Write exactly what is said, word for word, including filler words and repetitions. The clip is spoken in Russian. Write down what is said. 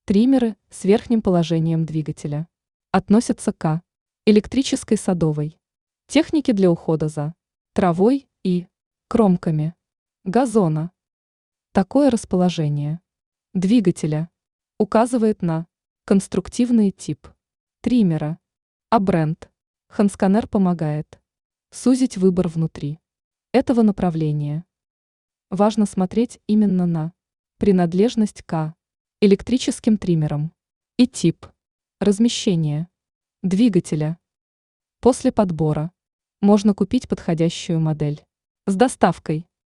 Триммеры с верхним положением двигателя относятся к электрической садовой технике для ухода за травой и кромками газона. Такое расположение двигателя указывает на конструктивный тип триммера, а бренд Hanskaner помогает сузить выбор внутри этого направления. Важно смотреть именно на принадлежность к электрическим триммерам и тип размещения двигателя. После подбора можно купить подходящую модель с доставкой.